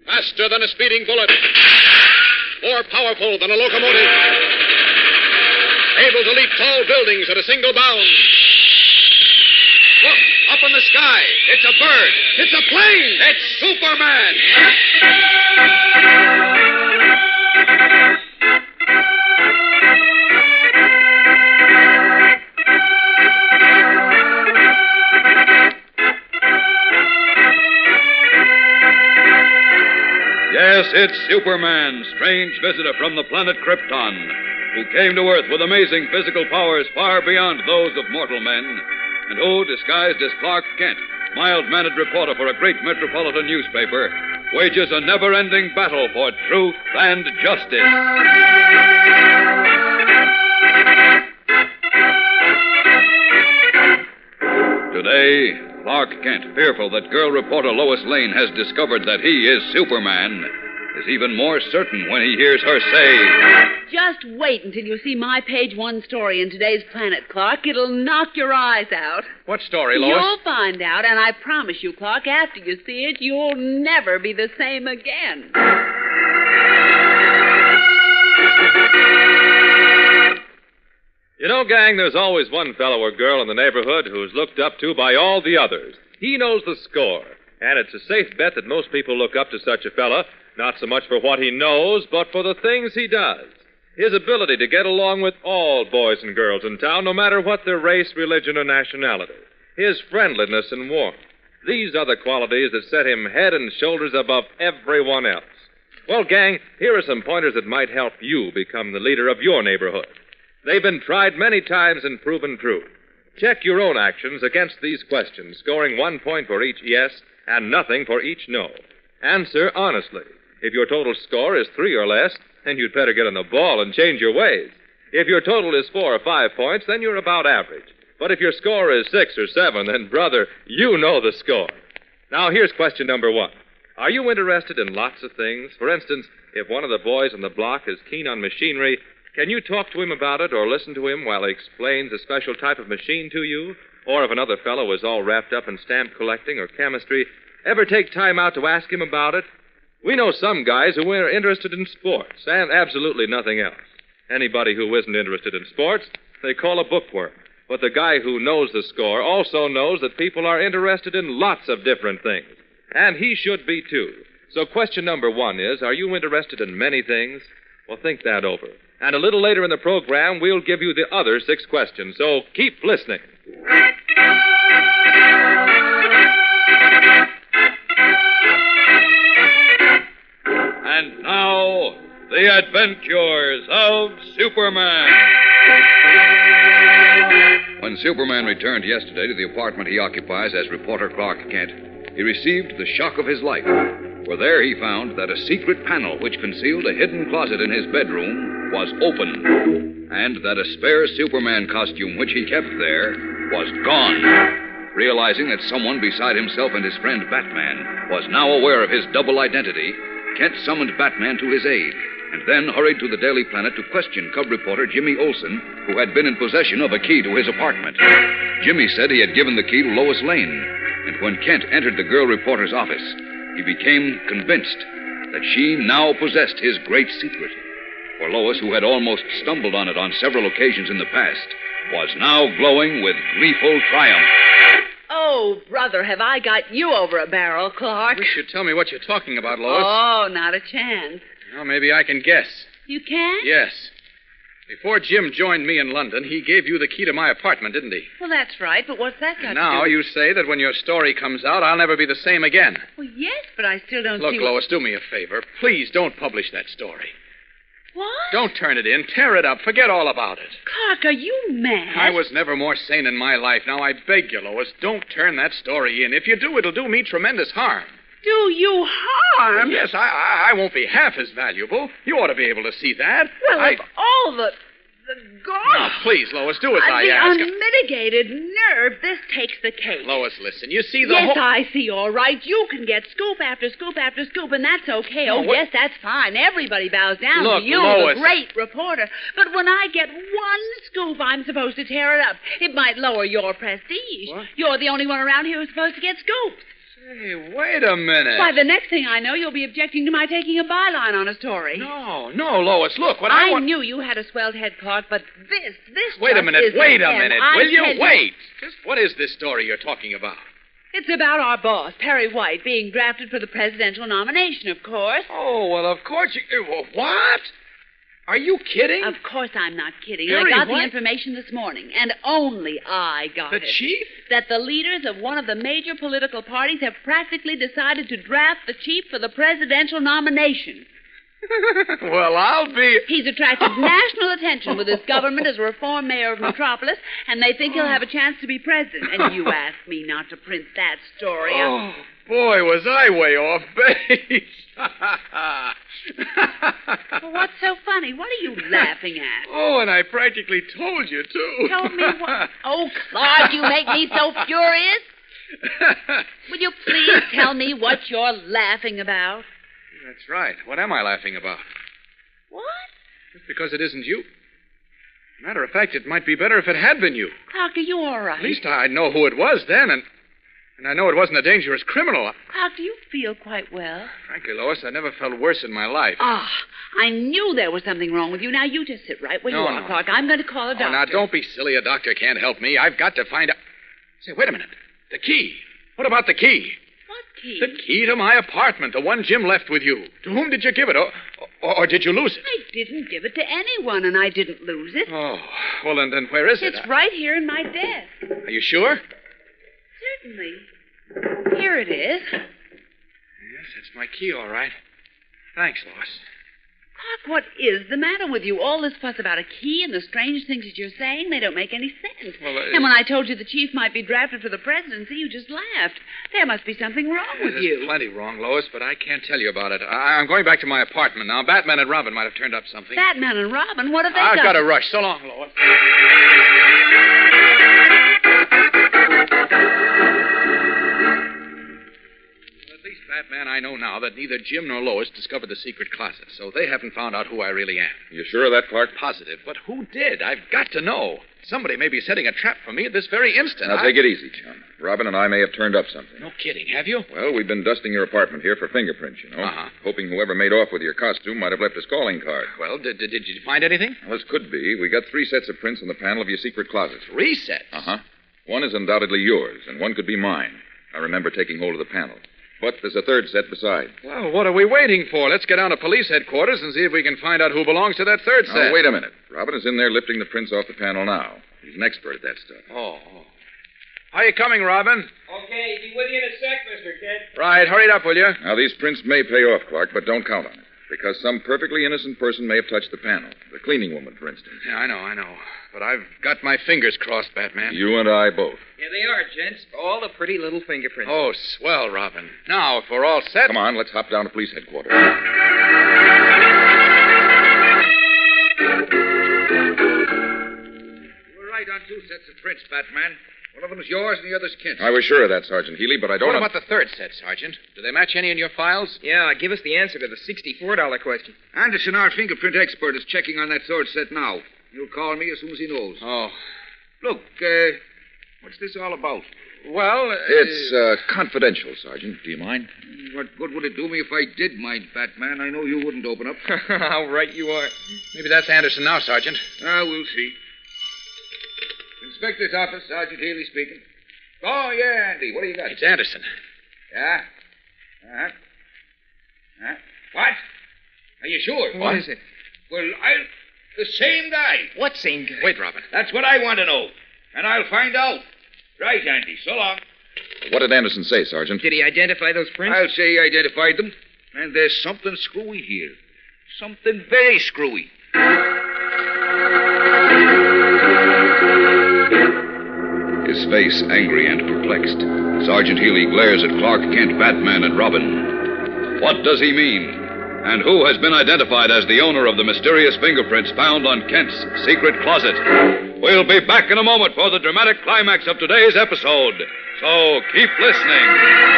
Faster than a speeding bullet. More powerful than a locomotive. Able to leap tall buildings at a single bound. Look, up in the sky. It's a bird. It's a plane. It's Superman. Yes, it's Superman, strange visitor from the planet Krypton, who came to Earth with amazing physical powers far beyond those of mortal men, and who, disguised as Clark Kent, mild-mannered reporter for a great metropolitan newspaper, wages a never-ending battle for truth and justice. Today, Clark Kent, fearful that girl reporter Lois Lane has discovered that he is Superman, is even more certain when he hears her say, "Just wait until you see my page one story in today's Planet, Clark. It'll knock your eyes out." What story, Lois? You'll find out, and I promise you, Clark, after you see it, you'll never be the same again. You know, gang, there's always one fellow or girl in the neighborhood who's looked up to by all the others. He knows the score. And it's a safe bet that most people look up to such a fella, not so much for what he knows, but for the things he does. His ability to get along with all boys and girls in town, no matter what their race, religion, or nationality. His friendliness and warmth. These are the qualities that set him head and shoulders above everyone else. Well, gang, here are some pointers that might help you become the leader of your neighborhood. They've been tried many times and proven true. Check your own actions against these questions, scoring 1 point for each yes and nothing for each no. Answer honestly. If your total score is 3 or less, then you'd better get on the ball and change your ways. If your total is 4 or 5 points, then you're about average. But if your score is 6 or 7, then, brother, you know the score. Now, here's question number 1. Are you interested in lots of things? For instance, if one of the boys on the block is keen on machinery, can you talk to him about it or listen to him while he explains a special type of machine to you? Or if another fellow is all wrapped up in stamp collecting or chemistry, ever take time out to ask him about it? We know some guys who are interested in sports and absolutely nothing else. Anybody who isn't interested in sports, they call a bookworm. But the guy who knows the score also knows that people are interested in lots of different things. And he should be, too. So question number 1 is, are you interested in many things? Well, think that over. And a little later in the program, we'll give you the other 6 questions. So keep listening. And now, the adventures of Superman. When Superman returned yesterday to the apartment he occupies as reporter Clark Kent, he received the shock of his life. For there he found that a secret panel which concealed a hidden closet in his bedroom was open, and that a spare Superman costume which he kept there was gone. Realizing that someone beside himself and his friend Batman was now aware of his double identity, Kent summoned Batman to his aid, and then hurried to the Daily Planet to question cub reporter Jimmy Olsen, who had been in possession of a key to his apartment. Jimmy said he had given the key to Lois Lane, and when Kent entered the girl reporter's office, he became convinced that she now possessed his great secret. For Lois, who had almost stumbled on it on several occasions in the past, was now glowing with gleeful triumph. Oh, brother, have I got you over a barrel, Clark? I wish you'd tell me what you're talking about, Lois. Oh, not a chance. Well, maybe I can guess. You can? Yes. Before Jim joined me in London, he gave you the key to my apartment, didn't he? Well, that's right, but what's that got to do? Now you say that when your story comes out, I'll never be the same again. Well, yes, but I still don't Look, see... Lois, do me a favor. Please don't publish that story. What? Don't turn it in. Tear it up. Forget all about it. Clark, are you mad? I was never more sane in my life. Now, I beg you, Lois, don't turn that story in. If you do, it'll do me tremendous harm. Do you harm? Yes, I won't be half as valuable. You ought to be able to see that. Well, of all the gone. Now, please, Lois, do as I the ask. Unmitigated nerve. This takes the cake. Lois, listen. You see the Yes, whole... I see, all right. You can get scoop after scoop after scoop, and that's okay. No, Oh, yes, that's fine. Everybody bows down Look, to you, Lois. the great reporter. But when I get one scoop, I'm supposed to tear it up. It might lower your prestige. What? You're the only one around here who's supposed to get scoops. Hey, wait a minute. Why, the next thing I know, you'll be objecting to my taking a byline on a story. No, Lois, look, what I want... knew you had a swelled head, Clark, but this Wait a minute, isn't. wait a And minute. I Will you tell wait? Just what is this story you're talking about? It's about our boss, Perry White, being drafted for the presidential nomination, of course. Oh, well, of course you... What? Are you kidding? Of course I'm not kidding. Perry I got White? the information this morning, and only I got The it. chief? That the leaders of one of the major political parties have practically decided to draft the chief for the presidential nomination. Well, I'll be... He's attracted national attention with his government as reform mayor of Metropolis, and they think he'll have a chance to be president. And you asked me not to print that story. Oh, boy, was I way off base. Well, what's so funny? What are you laughing at? Oh, and I practically told you, too. Told me what? Oh, Clark, you make me so furious. Will you please tell me what you're laughing about? That's right. What am I laughing about? What? Just because it isn't you. Matter of fact, it might be better if it had been you. Clark, are you all right? At least I'd know who it was then, and I know it wasn't a dangerous criminal. Clark, do you feel quite well? Frankly, Lois, I never felt worse in my life. Ah, I knew there was something wrong with you. Now, you just sit right where you are, No. Clark. I'm going to call a doctor. Oh, now, don't be silly. A doctor can't help me. I've got to find out... Say, wait a minute. The key. What about the key? What key? The key to my apartment, the one Jim left with you. To whom did you give it, or did you lose it? I didn't give it to anyone, and I didn't lose it. Oh, well, then where is it? It's right here in my desk. Are you sure? Certainly. Here it is. Yes, it's my key, all right. Thanks, Lois. Clark, what is the matter with you? All this fuss about a key and the strange things that you're saying, they don't make any sense. Well, And when I told you the chief might be drafted for the presidency, you just laughed. There must be something wrong with There's you. plenty wrong, Lois, but I can't tell you about it. I'm going back to my apartment now. Batman and Robin might have turned up something. Batman and Robin, what have they I've done? got to rush. So long, Lois. At least, Batman, I know now that neither Jim nor Lois discovered the secret closet, so they haven't found out who I really am. You sure of that, Clark? Positive, but who did? I've got to know. Somebody may be setting a trap for me at this very instant. Now, take it easy, chum. Robin and I may have turned up something. No kidding, have you? Well, we've been dusting your apartment here for fingerprints, you know. Uh-huh. Hoping whoever made off with your costume might have left his calling card. Well, did you find anything? Well, this could be. We got 3 sets of prints on the panel of your secret closet. 3 sets. Uh-huh. One is undoubtedly yours, and one could be mine. I remember taking hold of the panel. But there's a 3rd set beside. Well, what are we waiting for? Let's get down to police headquarters and see if we can find out who belongs to that 3rd set. Now, wait a minute. Robin is in there lifting the prints off the panel now. He's an expert at that stuff. Oh. How you coming, Robin? Okay, be with you in a sec, Mr. Kent. Right, hurry it up, will you? Now, these prints may pay off, Clark, but don't count on it. Because some perfectly innocent person may have touched the panel. The cleaning woman, for instance. Yeah, I know. But I've got my fingers crossed, Batman. You and I both. Here they are, gents. All the pretty little fingerprints. Oh, swell, Robin. Now, if we're all set... Come on, let's hop down to police headquarters. You were right on 2 sets of prints, Batman. One of them's yours and the other's Kent's. I was sure of that, Sergeant Healy, but I don't... What about the 3rd set, Sergeant? Do they match any in your files? Yeah, give us the answer to the $64 question. Anderson, our fingerprint expert, is checking on that 3rd set now. He'll call me as soon as he knows. Oh. Look, what's this all about? Well... It's confidential, Sergeant. Do you mind? What good would it do me if I did mind, Batman? I know you wouldn't open up. How right you are. Maybe that's Anderson now, Sergeant. We'll see. Inspector's office, Sergeant Haley speaking. Oh, yeah, Andy. What do you got? It's Anderson. Yeah? Uh-huh. Huh? What? Are you sure? What is it? Well, the same guy. What same guy? Wait, Robin. That's what I want to know. And I'll find out. Right, Andy. So long. What did Anderson say, Sergeant? Did he identify those prints? I'll say he identified them. And there's something screwy here. Something very screwy. His face angry and perplexed. Sergeant Healy glares at Clark Kent, Batman, and Robin. What does he mean? And who has been identified as the owner of the mysterious fingerprints found on Kent's secret closet? We'll be back in a moment for the dramatic climax of today's episode. So keep listening.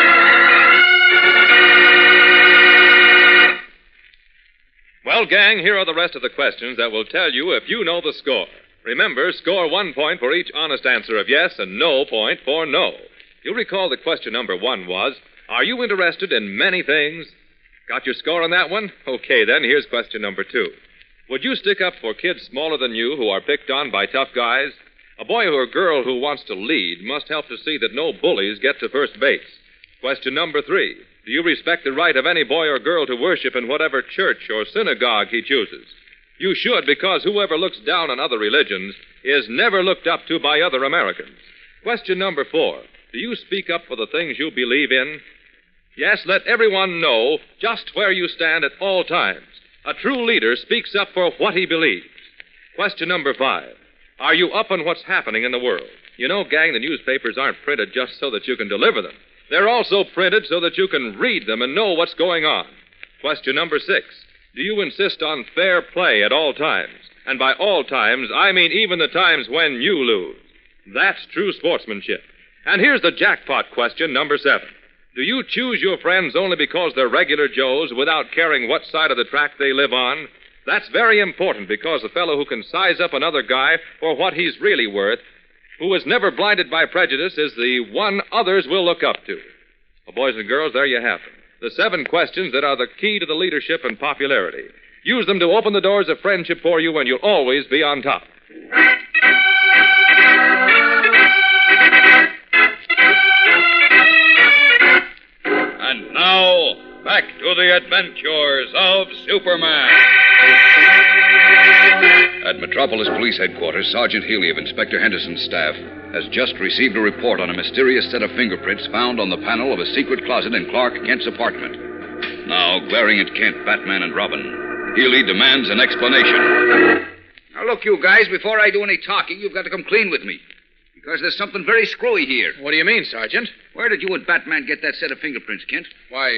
Well, gang, here are the rest of the questions that will tell you if you know the score. Remember, score 1 point for each honest answer of yes and no point for no. You'll recall that question number 1 was, Are you interested in many things? Got your score on that one? Okay, then here's question number 2. Would you stick up for kids smaller than you who are picked on by tough guys? A boy or girl who wants to lead must help to see that no bullies get to first base. Question number 3. Do you respect the right of any boy or girl to worship in whatever church or synagogue he chooses? You should, because whoever looks down on other religions is never looked up to by other Americans. Question number 4. Do you speak up for the things you believe in? Yes, let everyone know just where you stand at all times. A true leader speaks up for what he believes. Question number 5. Are you up on what's happening in the world? You know, gang, the newspapers aren't printed just so that you can deliver them. They're also printed so that you can read them and know what's going on. Question number 6. Do you insist on fair play at all times? And by all times, I mean even the times when you lose. That's true sportsmanship. And here's the jackpot question, number 7. Do you choose your friends only because they're regular Joes without caring what side of the track they live on? That's very important because the fellow who can size up another guy for what he's really worth, who is never blinded by prejudice, is the one others will look up to. Well, boys and girls, there you have them. The 7 questions that are the key to the leadership and popularity. Use them to open the doors of friendship for you, and you'll always be on top. And now, back to the adventures of Superman. At Metropolis Police Headquarters, Sergeant Healy of Inspector Henderson's staff has just received a report on a mysterious set of fingerprints found on the panel of a secret closet in Clark Kent's apartment. Now, glaring at Kent, Batman, and Robin, Healy demands an explanation. Now, look, you guys, before I do any talking, you've got to come clean with me. Because there's something very screwy here. What do you mean, Sergeant? Where did you and Batman get that set of fingerprints, Kent? Why,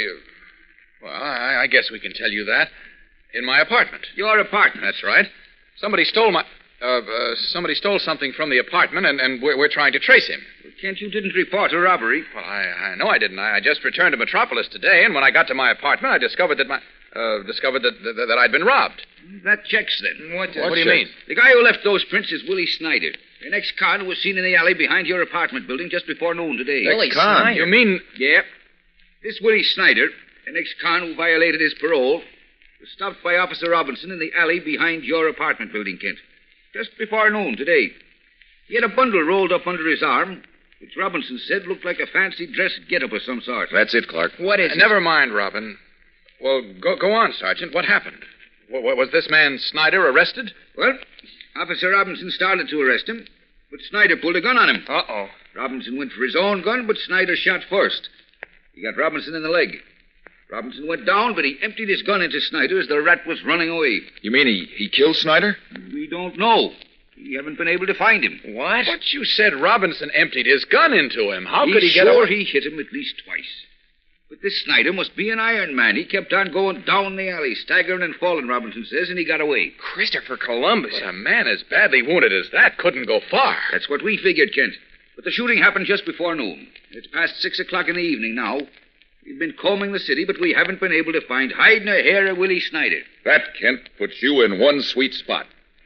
I guess we can tell you that. In my apartment. Your apartment? That's right. Somebody stole something from the apartment, and we're trying to trace him. Well, Kent, you didn't report a robbery. Well, I know I didn't. I just returned to Metropolis today, and when I got to my apartment, I discovered that that I'd been robbed. That checks, then. What do you mean? The guy who left those prints is Willie Snyder. An ex-con who was seen in the alley behind your apartment building just before noon today. Willie Snyder? You mean... Yeah. This Willie Snyder, an ex-con who violated his parole, was stopped by Officer Robinson in the alley behind your apartment building, Kent. Just before noon today. He had a bundle rolled up under his arm, which Robinson said looked like a fancy dress get-up of some sort. That's it, Clark. What is it? Never mind, Robin. Well, go on, Sergeant. What happened? Was this man Snyder arrested? Well, Officer Robinson started to arrest him, but Snyder pulled a gun on him. Uh-oh. Robinson went for his own gun, but Snyder shot first. He got Robinson in the leg. Robinson went down, but he emptied his gun into Snyder as the rat was running away. You mean he killed Snyder? We don't know. We haven't been able to find him. What? But you said Robinson emptied his gun into him. How He's could he get sure away? he hit him at least twice. But this Snyder must be an Iron Man. He kept on going down the alley, staggering and falling, Robinson says, and he got away. Christopher Columbus. But a man as badly wounded as that couldn't go far. That's what we figured, Kent. But the shooting happened just before noon. It's past 6 o'clock in the evening now. We've been combing the city, but we haven't been able to find hide nor hair of Willie Snyder. That, Kent, puts you in one sweet spot.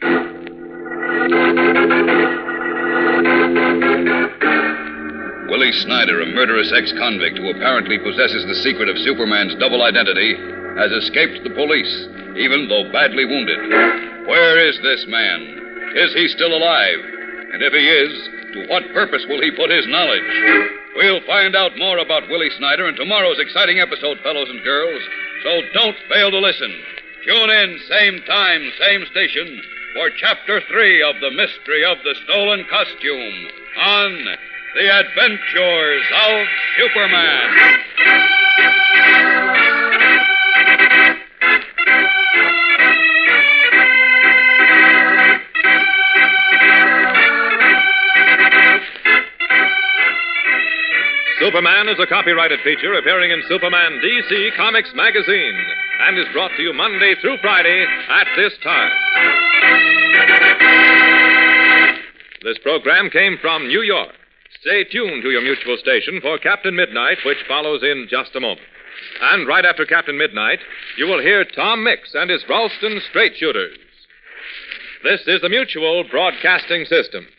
Willie Snyder, a murderous ex-convict who apparently possesses the secret of Superman's double identity, has escaped the police, even though badly wounded. Where is this man? Is he still alive? And if he is, to what purpose will he put his knowledge? We'll find out more about Willie Snyder in tomorrow's exciting episode, fellows and girls. So don't fail to listen. Tune in, same time, same station, for Chapter 3 of The Mystery of the Stolen Costume on The Adventures of Superman. Superman is a copyrighted feature appearing in Superman DC Comics magazine and is brought to you Monday through Friday at this time. This program came from New York. Stay tuned to your mutual station for Captain Midnight, which follows in just a moment. And right after Captain Midnight, you will hear Tom Mix and his Ralston Straight Shooters. This is the Mutual Broadcasting System.